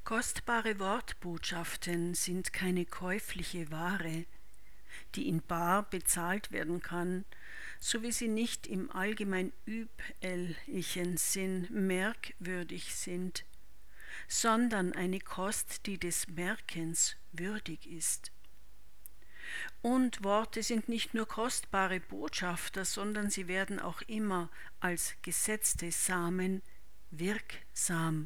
Kostbare Wortbotschaften sind keine käufliche Ware, die in bar bezahlt werden kann, so wie sie nicht im allgemein üblichen Sinn merkwürdig sind, sondern eine Kost, die des Merkens würdig ist. Und Worte sind nicht nur kostbare Botschafter, sondern sie werden auch immer als gesetzte Samen wirksam.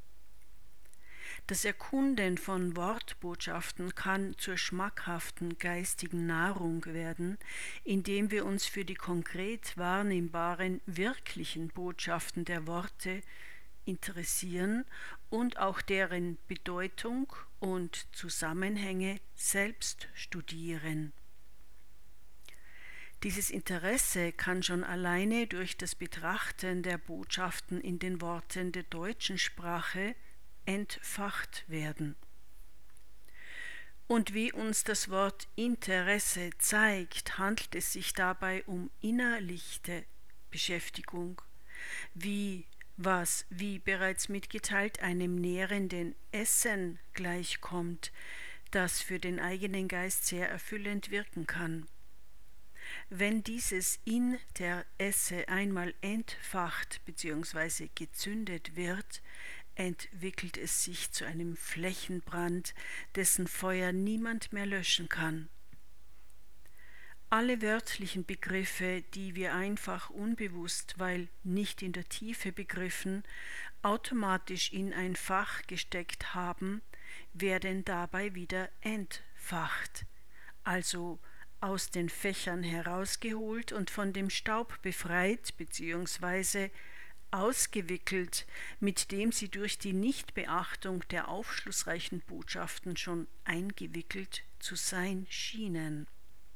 Das Erkunden von Wortbotschaften kann zur schmackhaften geistigen Nahrung werden, indem wir uns für die konkret wahrnehmbaren, wirklichen Botschaften der Worte interessieren und auch deren Bedeutung und Zusammenhänge selbst studieren. Dieses Interesse kann schon alleine durch das Betrachten der Botschaften in den Worten der deutschen Sprache entfacht werden. Und wie uns das Wort Interesse zeigt, handelt es sich dabei um innerlichte Beschäftigung, wie bereits mitgeteilt, einem nährenden Essen gleichkommt, das für den eigenen Geist sehr erfüllend wirken kann. Wenn dieses Interesse einmal entfacht bzw. gezündet wird, entwickelt es sich zu einem Flächenbrand, dessen Feuer niemand mehr löschen kann. Alle wörtlichen Begriffe, die wir einfach unbewusst, weil nicht in der Tiefe begriffen, automatisch in ein Fach gesteckt haben, werden dabei wieder entfacht, also aus den Fächern herausgeholt und von dem Staub befreit bzw. ausgewickelt, mit dem sie durch die Nichtbeachtung der aufschlussreichen Botschaften schon eingewickelt zu sein schienen.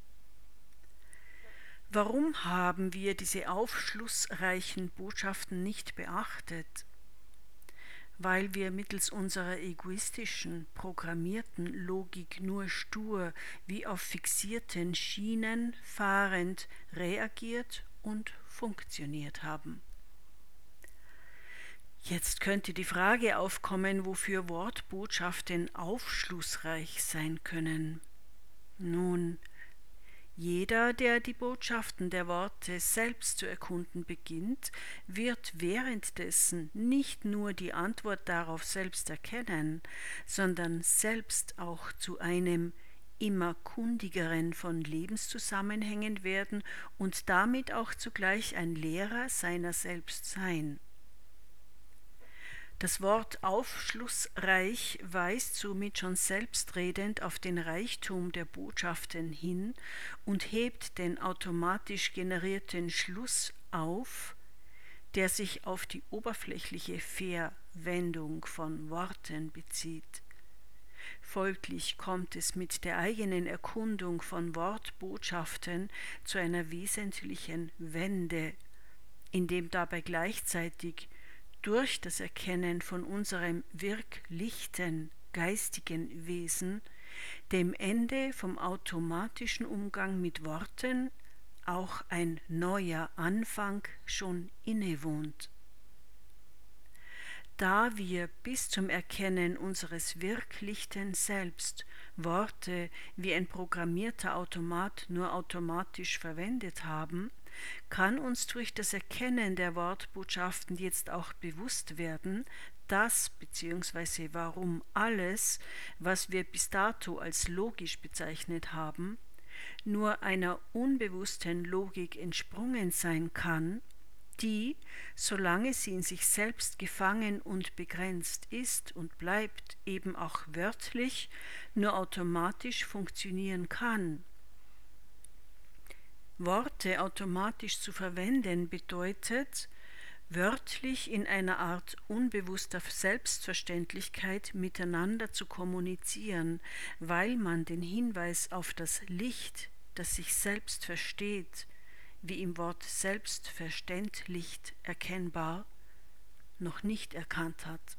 Warum haben wir diese aufschlussreichen Botschaften nicht beachtet? Weil wir mittels unserer egoistischen, programmierten Logik nur stur wie auf fixierten Schienen fahrend reagiert und funktioniert haben. Jetzt könnte die Frage aufkommen, wofür Wortbotschaften aufschlussreich sein können. Nun, jeder, der die Botschaften der Worte selbst zu erkunden beginnt, wird währenddessen nicht nur die Antwort darauf selbst erkennen, sondern selbst auch zu einem immer kundigeren von Lebenszusammenhängen werden und damit auch zugleich ein Lehrer seiner selbst sein. Das Wort aufschlussreich weist somit schon selbstredend auf den Reichtum der Botschaften hin und hebt den automatisch generierten Schluss auf, der sich auf die oberflächliche Verwendung von Worten bezieht. Folglich kommt es mit der eigenen Erkundung von Wortbotschaften zu einer wesentlichen Wende, indem dabei gleichzeitig durch das Erkennen von unserem wirklichen geistigen Wesen dem Ende vom automatischen Umgang mit Worten auch ein neuer Anfang schon innewohnt. Da wir bis zum Erkennen unseres wirklichen Selbst Worte wie ein programmierter Automat nur automatisch verwendet haben, kann uns durch das Erkennen der Wortbotschaften jetzt auch bewusst werden, dass bzw. warum alles, was wir bis dato als logisch bezeichnet haben, nur einer unbewussten Logik entsprungen sein kann, die, solange sie in sich selbst gefangen und begrenzt ist und bleibt, eben auch wörtlich nur automatisch funktionieren kann. Worte automatisch zu verwenden bedeutet, wörtlich in einer Art unbewusster Selbstverständlichkeit miteinander zu kommunizieren, weil man den Hinweis auf das Licht, das sich selbst versteht, wie im Wort selbstverständlich erkennbar, noch nicht erkannt hat.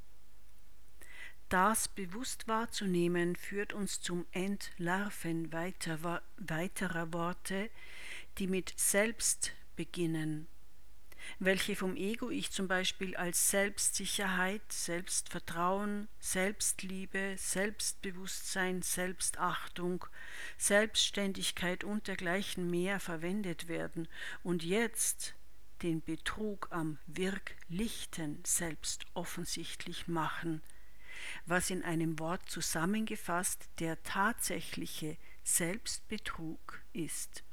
Das bewusst wahrzunehmen führt uns zum Entlarven weiterer Worte, die mit selbst beginnen. welche vom Ego-Ich zum Beispiel als Selbstsicherheit, Selbstvertrauen, Selbstliebe, Selbstbewusstsein, Selbstachtung, Selbstständigkeit und dergleichen mehr verwendet werden und jetzt den Betrug am wirklichen Selbst offensichtlich machen, was in einem Wort zusammengefasst der tatsächliche Selbstbetrug ist.